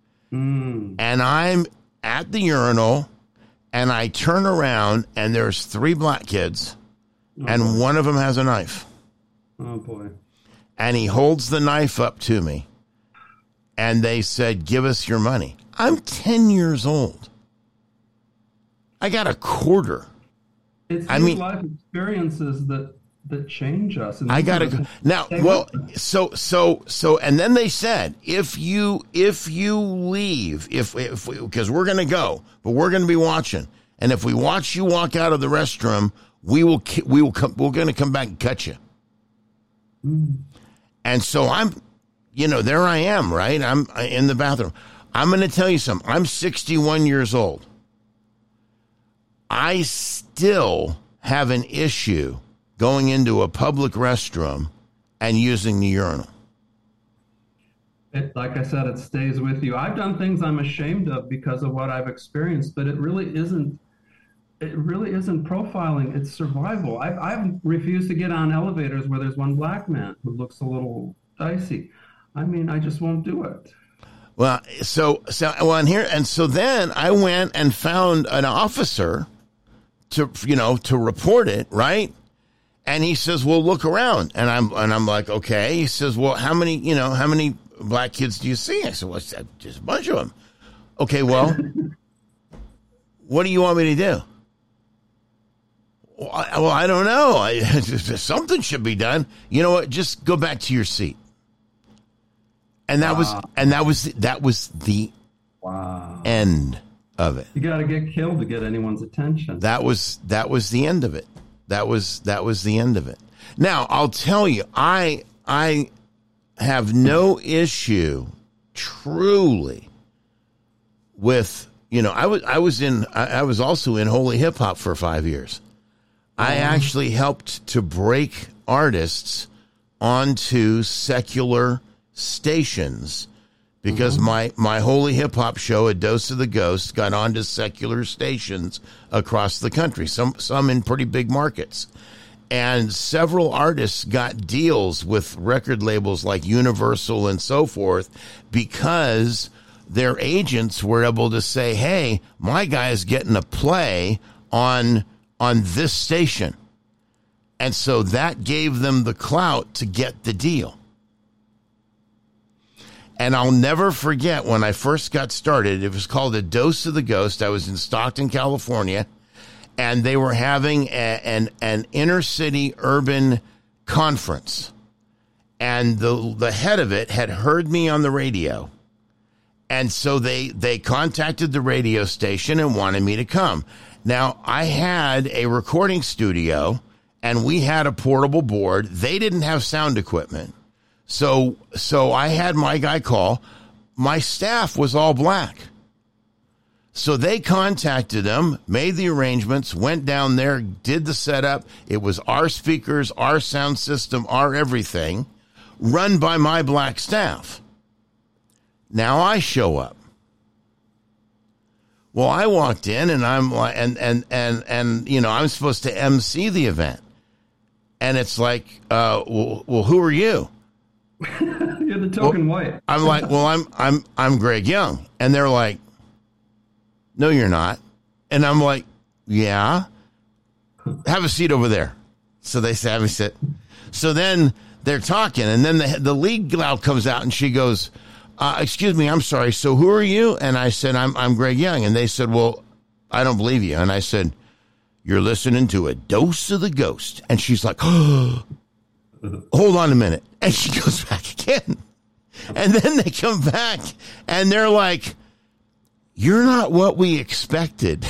Mm. And I'm at the urinal, and I turn around, and there's three black kids, oh, and boy. One of them has a knife. Oh, boy. And he holds the knife up to me, and they said, give us your money. I'm ten years old. I got a quarter. It's I these mean, life experiences that, that change us. And I got to now. Well, so, so, so, and then they said, if you, if you leave, if, if, because we're going to go, but we're going to be watching. And if we watch you walk out of the restroom, we will, we will come, we're going to come back and cut you. And so I'm, you know, there I am, right? I'm in the bathroom. I'm going to tell you something. I'm sixty-one years old. I still have an issue going into a public restroom and using the urinal. It, like I said, it stays with you. I've done things I'm ashamed of because of what I've experienced, but it really isn't. It really isn't profiling. It's survival. I've, I've refused to get on elevators where there's one black man who looks a little dicey. I mean, I just won't do it. Well, so, so, well, and here, and so then I went and found an officer to, you know, to report it, right? And he says, well, look around. And I'm, and I'm like, okay. He says, well, how many, you know, how many black kids do you see? I said, well, it's just a bunch of them. Okay, well, what do you want me to do? Well, I, well, I don't know. I, something should be done. You know what? Just go back to your seat. And that wow. was, and that was, that was the wow. end of it. You got to get killed to get anyone's attention. That was, that was the end of it. That was, that was the end of it. Now, I'll tell you, I, I have no issue truly with, you know, I was, I was in, I, I was also in Holy Hip Hop for five years. I actually helped to break artists onto secular stations because mm-hmm. my, my Holy Hip Hop show, A Dose of the Ghost, got onto secular stations across the country, some some in pretty big markets. And several artists got deals with record labels like Universal and so forth because their agents were able to say, hey, my guy is getting a play on on this station. And so that gave them the clout to get the deal. And I'll never forget when I first got started, it was called A Dose of the Ghost. I was in Stockton, California, and they were having a, an, an inner city urban conference. And the, the head of it had heard me on the radio. And so they, they contacted the radio station and wanted me to come. Now, I had a recording studio, and we had a portable board. They didn't have sound equipment. So, so I had my guy call. My staff was all black. So they contacted them, made the arrangements, went down there, did the setup. It was our speakers, our sound system, our everything, run by my black staff. Now I show up. Well, I walked in and I'm like, and, and, and, and, you know, I'm supposed to M C the event. And it's like, uh, well, well who are you? You're the token well, white. I'm like, well, I'm, I'm, I'm Greg Young. And they're like, no, you're not. And I'm like, yeah, have a seat over there. So they say, have a sit. So then they're talking, and then the, the lead gal comes out, and she goes, uh, excuse me, I'm sorry. So who are you? And I said, I'm, I'm Greg Young. And they said, well, I don't believe you. And I said, you're listening to a dose of the ghost. And she's like, oh, hold on a minute. And she goes back again. And then they come back, and they're like, you're not what we expected.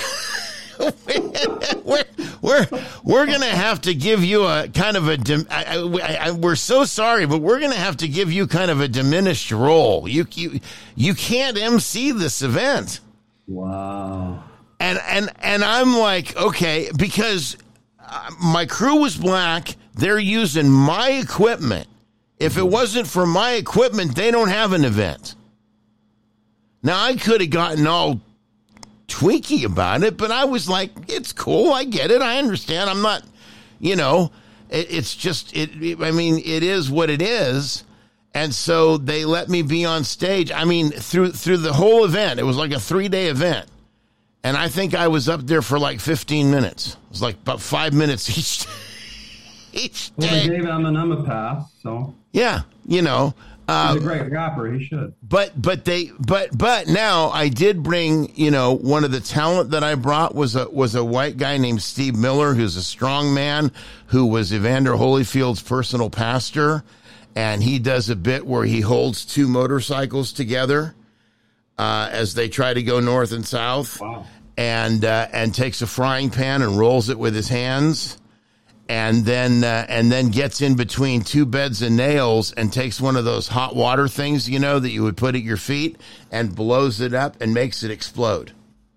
we're we're, we're going to have to give you a kind of a, I, I, I, we're so sorry, but we're going to have to give you kind of a diminished role. You, you, you can't M C this event. Wow. And, and, and I'm like, okay, because my crew was black. They're using my equipment. If it wasn't for my equipment, they don't have an event. Now, I could have gotten all tweaky about it, but I was like, it's cool. I get it. I understand. I'm not, you know, it, it's just, it, it. I mean, it is what it is. And so they let me be on stage. I mean, through through the whole event, it was like a three-day event. And I think I was up there for like fifteen minutes. It was like about five minutes each, each day. Well, they gave Eminem a pass, so. Yeah, you know. Uh, He's a great rapper. He should. But but they but but now I did bring, you know, one of the talent that I brought was a was a white guy named Steve Miller, who's a strong man, who was Evander Holyfield's personal pastor, and he does a bit where he holds two motorcycles together uh, as they try to go north and south. Wow. And uh, and takes a frying pan and rolls it with his hands. And then uh, and then gets in between two beds of nails and takes one of those hot water things, you know, that you would put at your feet, and blows it up and makes it explode.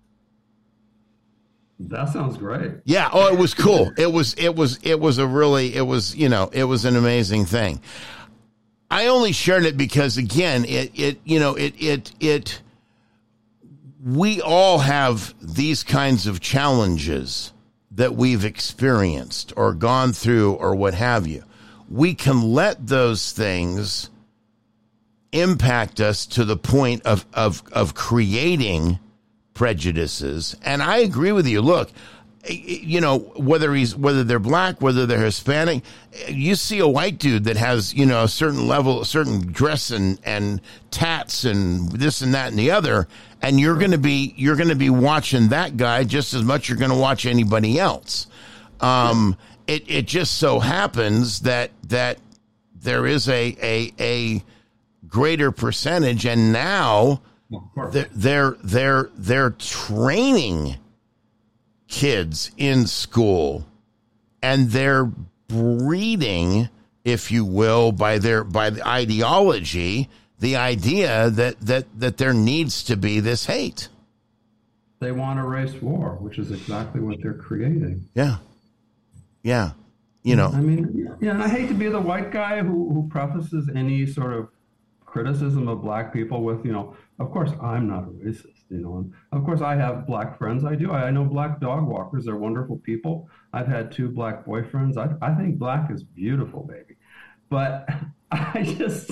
That sounds great. Yeah. Oh, it was cool. It was it was it was a really it was you know it was an amazing thing. I only shared it because, again, it it you know it it it we all have these kinds of challenges that we've experienced or gone through or what have you. We can let those things impact us to the point of, of, of creating prejudices. And I agree with you. Look, you know, whether he's, whether they're black, whether they're Hispanic, you see a white dude that has, you know, a certain level, a certain dress and, and tats and this and that and the other. And you're going to be, you're going to be watching that guy just as much you're going to watch anybody else. Um, it, it just so happens that, that there is a, a, a greater percentage. And now they're, they're, they're, they're training kids in school, and they're breeding, if you will, by their by the ideology, the idea that that that there needs to be this hate. They want a race war, which is exactly what they're creating. Yeah, yeah, you know. I mean, yeah, and I hate to be the white guy who who prefaces any sort of criticism of black people with, you know, of course I'm not a racist. You know, and of course I have black friends. I do. I, I know black dog walkers. They're wonderful people. I've had two black boyfriends. I, I think black is beautiful, baby. But I just,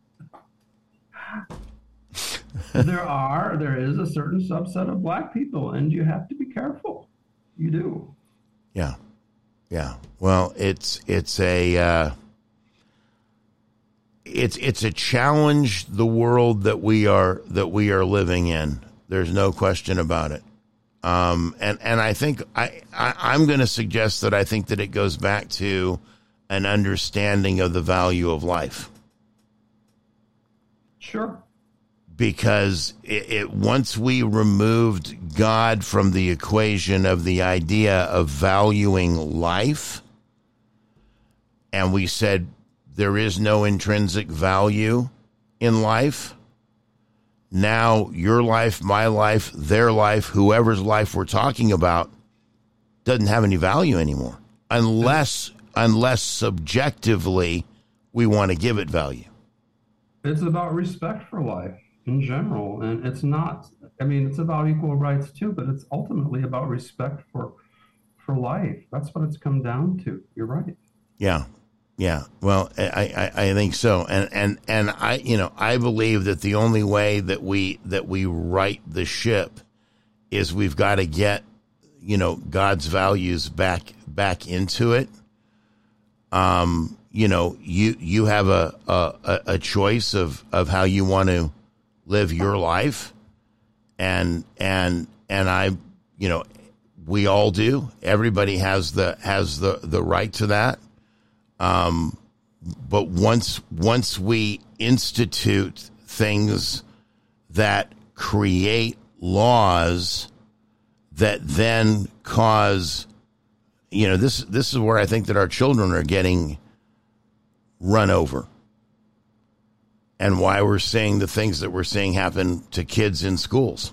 there are, there is a certain subset of black people, and you have to be careful. You do. Yeah. Yeah. Well, it's, it's a, uh, it's, it's a challenge, the world that we are, that we are living in. There's no question about it. Um, and, and I think I, I, I'm going to suggest that I think that it goes back to an understanding of the value of life. Sure. because it, it once we removed God from the equation of the idea of valuing life, and we said there is no intrinsic value in life, now your life, my life, their life, whoever's life we're talking about doesn't have any value anymore, unless unless subjectively we want to give it value. It's about respect for life in general, and it's not, I mean, it's about equal rights too, but it's ultimately about respect for for life. That's what it's come down to. You're right. Yeah. Yeah. Well, I, I, I think so. And, and, and I, you know, I believe that the only way that we, that we right the ship is we've got to get, you know, God's values back, back into it. Um, you know, you, you have a, a, a choice of, of how you want to live your life. And, and, and I, you know, we all do. Everybody has the, has the, the right to that. Um, but once, once we institute things that create laws that then cause, you know, this, this is where I think that our children are getting run over, and why we're seeing the things that we're seeing happen to kids in schools.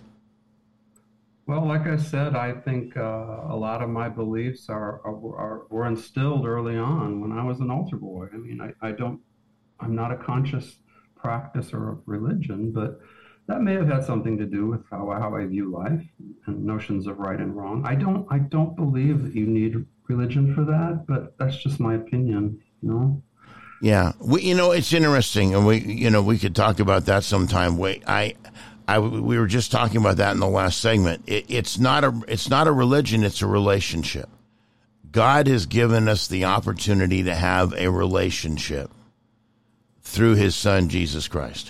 Well, like I said, I think uh, a lot of my beliefs are, are, are were instilled early on when I was an altar boy. I mean, I, I don't, I'm not a conscious practicer of religion, but that may have had something to do with how, how I view life and notions of right and wrong. I don't, I don't believe that you need religion for that, but that's just my opinion, you know? Yeah. We, you know, it's interesting, and we, you know, we could talk about that sometime. Wait, I, I, we were just talking about that in the last segment. It, it's not a, it's not a religion. It's a relationship. God has given us the opportunity to have a relationship through his son, Jesus Christ.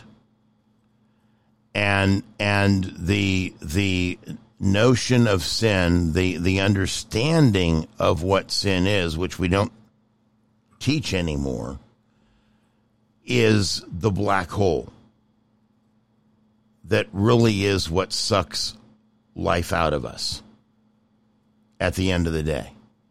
And, and the, the notion of sin, the, the understanding of what sin is, which we don't teach anymore, is the black hole that really is what sucks life out of us at the end of the day.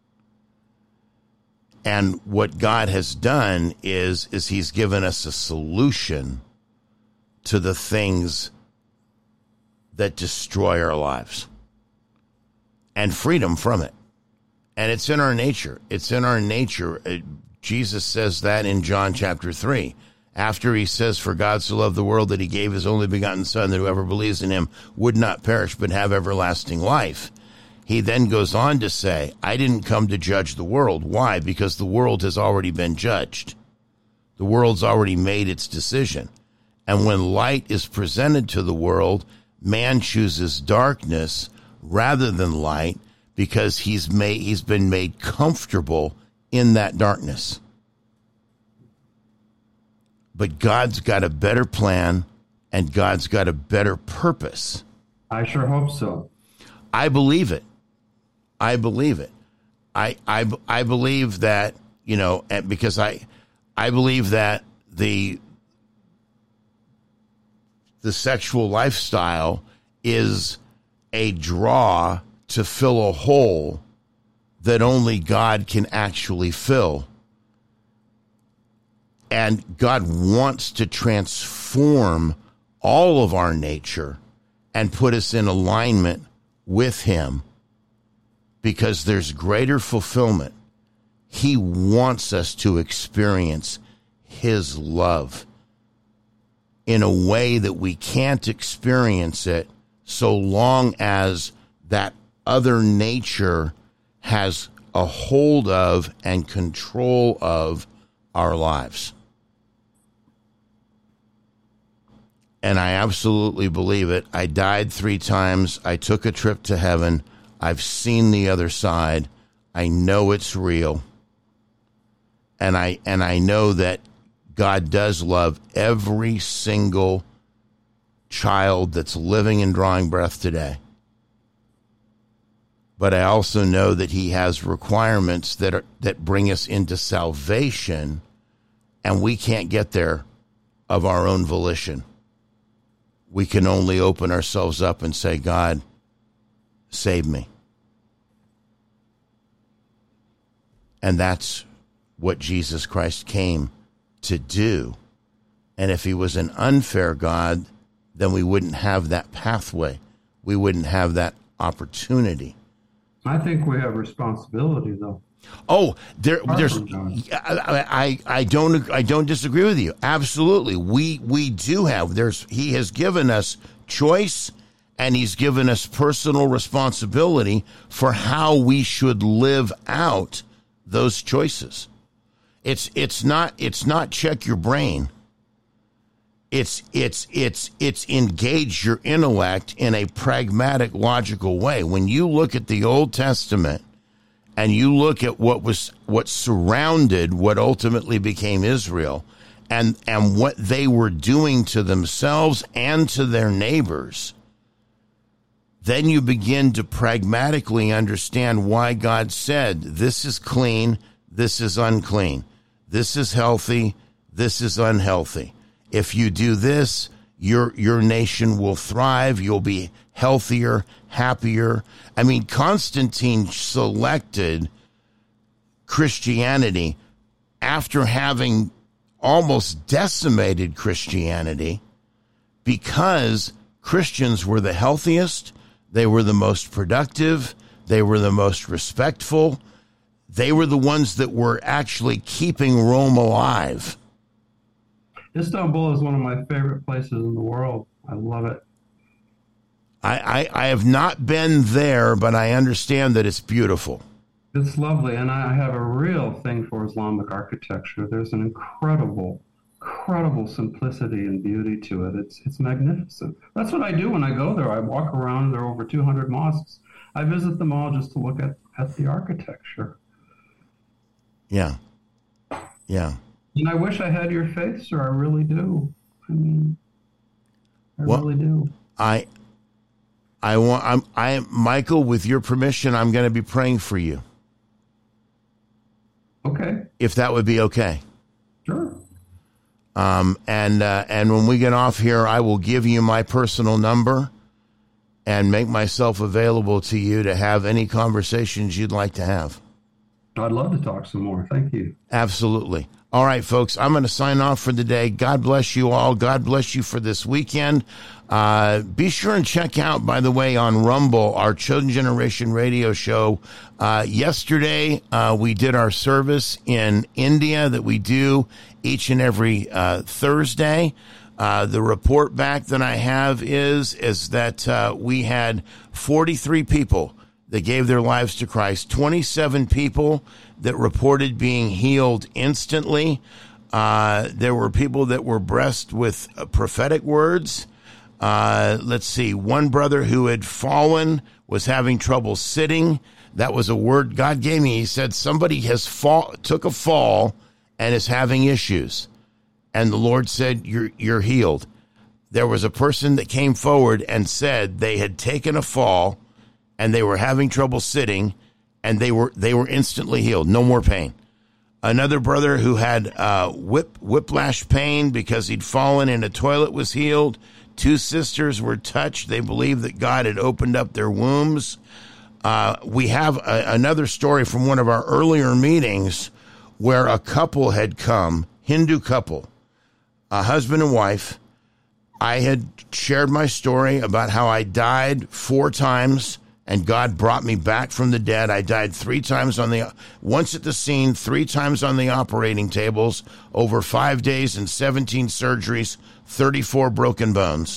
And what God has done is, is he's given us a solution to the things that destroy our lives and freedom from it. And it's in our nature. It's in our nature. It, Jesus says that in John chapter three. After he says, for God so loved the world that he gave his only begotten son, that whoever believes in him would not perish but have everlasting life. He then goes on to say, I didn't come to judge the world. Why? Because the world has already been judged. The world's already made its decision. And when light is presented to the world, man chooses darkness rather than light because he's made, he's been made comfortable in that darkness. But God's got a better plan, and God's got a better purpose. I sure hope so. I believe it. I believe it. I, I, I believe that, you know, because I, I believe that the, the sexual lifestyle is a draw to fill a hole that only God can actually fill. And God wants to transform all of our nature and put us in alignment with him because there's greater fulfillment. He wants us to experience his love in a way that we can't experience it so long as that other nature has a hold of and control of our lives. And I absolutely believe it. I died three times. I took a trip to heaven. I've seen the other side. I know it's real. And I and I know that God does love every single child that's living and drawing breath today. But I also know that he has requirements that are that bring us into salvation, and we can't get there of our own volition. we can only open ourselves up and say, God, save me. And that's what Jesus Christ came to do. And if he was an unfair God, then we wouldn't have that pathway. We wouldn't have that opportunity. I think we have responsibility, though. Oh, there, there's. I, I, I don't. I don't disagree with you. Absolutely, we we do have. There's. He has given us choice, and he's given us personal responsibility for how we should live out those choices. It's. It's not. It's not check your brain. It's. It's. It's. It's engage your intellect in a pragmatic, logical way. When you look at the Old Testament, and you look at what was what surrounded what ultimately became Israel, and and what they were doing to themselves and to their neighbors, then you begin to pragmatically understand why God said, this is clean, this is unclean, this is healthy, this is unhealthy. If you do this, your your nation will thrive, you'll be healthier, happier. I mean, Constantine selected Christianity after having almost decimated Christianity because Christians were the healthiest, they were the most productive, they were the most respectful, they were the ones that were actually keeping Rome alive. Istanbul is one of my favorite places in the world. I love it. I, I, I have not been there, but I understand that it's beautiful. It's lovely, and I have a real thing for Islamic architecture. There's an incredible, incredible simplicity and beauty to it. It's it's magnificent. That's what I do when I go there. I walk around. There are over two hundred mosques. I visit them all just to look at, at the architecture. Yeah. Yeah. And I wish I had your faith, sir. I really do. I mean, I well, really do. I... I want. I'm. I Michael. With your permission, I'm going to be praying for you. Okay. If that would be okay. Sure. Um. And uh, and when we get off here, I will give you my personal number, and make myself available to you to have any conversations you'd like to have. I'd love to talk some more. Thank you. Absolutely. All right, folks, I'm going to sign off for the day. God bless you all. God bless you for this weekend. Uh, be sure and check out, by the way, on Rumble, our Chosen Generation radio show. Uh, yesterday, uh, we did our service in India that we do each and every uh, Thursday. Uh, the report back that I have is, is that uh, we had forty-three people that gave their lives to Christ, twenty-seven people that reported being healed instantly. Uh, there were people that were blessed with uh, prophetic words. Uh, let's see, one brother who had fallen was having trouble sitting. That was a word God gave me. He said, somebody has fall, took a fall and is having issues. And the Lord said, you're, you're healed. There was a person that came forward and said they had taken a fall and they were having trouble sitting, and they were they were instantly healed. No more pain. Another brother who had uh, whip whiplash pain because he'd fallen in a toilet was healed. Two sisters were touched. They believed that God had opened up their wombs. Uh, we have a, another story from one of our earlier meetings where a couple had come, Hindu couple, a husband and wife. I had shared my story about how I died four times and God brought me back from the dead. I died three times on the, once at the scene, three times on the operating tables, over five days and seventeen surgeries, thirty-four broken bones.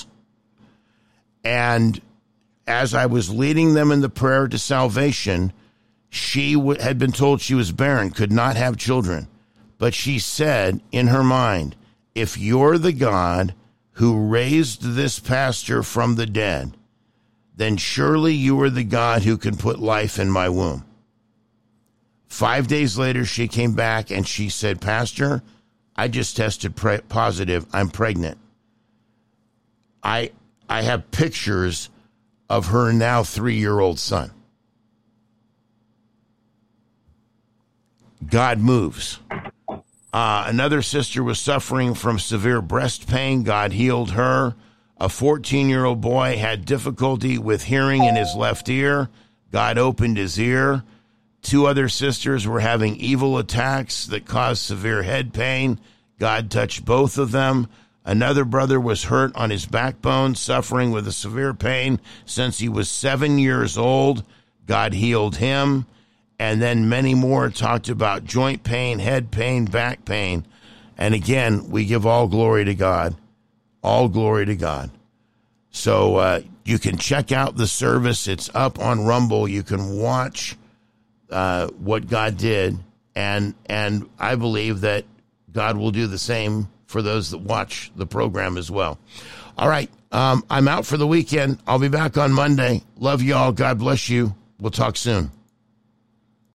And as I was leading them in the prayer to salvation, she w- had been told she was barren, could not have children. But she said in her mind, if you're the God who raised this pastor from the dead, then surely you are the God who can put life in my womb. Five days later, she came back and she said, Pastor, I just tested pre- positive. I'm pregnant. I I have pictures of her now three-year-old son. God moves. Uh, another sister was suffering from severe breast pain. God healed her. A fourteen-year-old boy had difficulty with hearing in his left ear. God opened his ear. Two other sisters were having evil attacks that caused severe head pain. God touched both of them. Another brother was hurt on his backbone, suffering with a severe pain since he was seven years old. God healed him. And then many more talked about joint pain, head pain, back pain. And again, we give all glory to God. All glory to God. So uh, you can check out the service. It's up on Rumble. You can watch uh, what God did. And and I believe that God will do the same for those that watch the program as well. All right. Um, I'm out for the weekend. I'll be back on Monday. Love you all. God bless you. We'll talk soon.